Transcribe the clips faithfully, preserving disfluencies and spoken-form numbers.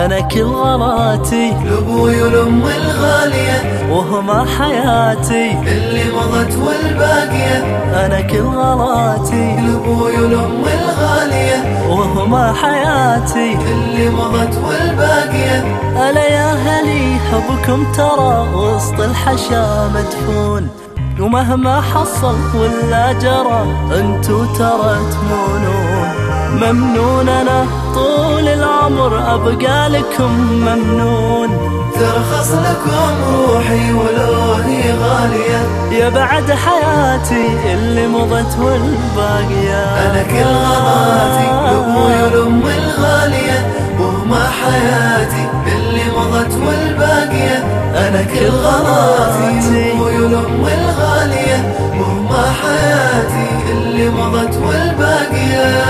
أنا كل غلاتي لأبوي والأم الغالية وهما حياتي اللي مضت والباقية. أنا كل غلاتي لأبوي والأم الغالية وهما حياتي اللي مضت والباقية. ألا يا هلي حبكم ترى وسط الحشا مدفون، ومهما حصل ولا جرى انتو ترى تمونون. ممنون أنا طول العمر أبقى لكم ممنون، ترخص لكم روحي ولو هي غالية. يا بعد حياتي اللي مضت والباقية. أنا كل غلاتي لأبوي والأم الغالية وهما حياتي اللي مضت والباقية. أنا كل غلاتي لأبوي والأم الغالية وهما حياتي اللي مضت والباقية.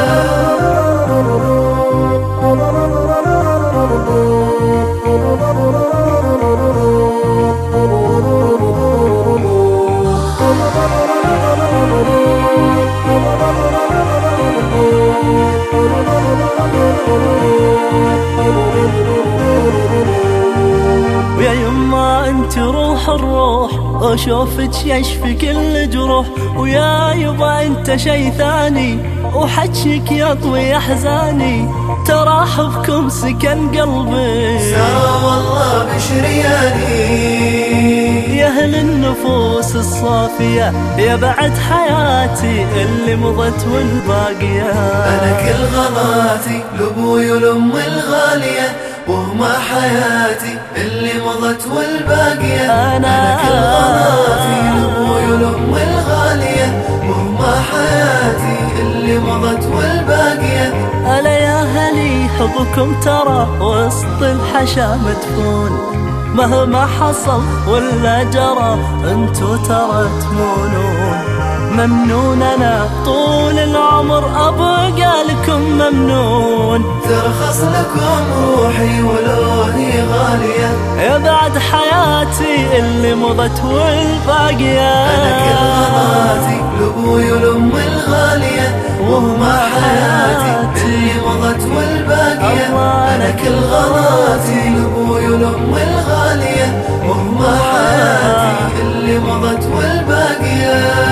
ويا يما انت روح الروح اشوفك يشفي كل جروح، ويا يبا انت شي ثاني وحجك يطوي احزاني. ترى حبكم سكن قلبي سارة والله بشرياني، يا اهل النفوس الصافية يا بعد حياتي اللي مضت والباقية. أنا كل غلاتي لأبوي والأم الغالية وهما حياتي اللي مضت والباقية. أنا كل غلاتي لأبوي والأم الغالية وهما حياتي اللي مضت والباقية. ألا يا هلي حبكم ترى وسط الحشا مدفون، مهما حصل ولا جرى انتو ترى تمونون. ممنون أنا طول العمر أبقى لكم ممنون، ترخص لكم روحي ولو هي غالية. يا بعد حياتي اللي مضت والباقية. أنا كل غلاتي لأبوي والأم الغالية وهما حياتي اللي مضت والباقية. أنا كل غلاتي لأبوي والأم الغالية وهما حياتي اللي مضت والباقية.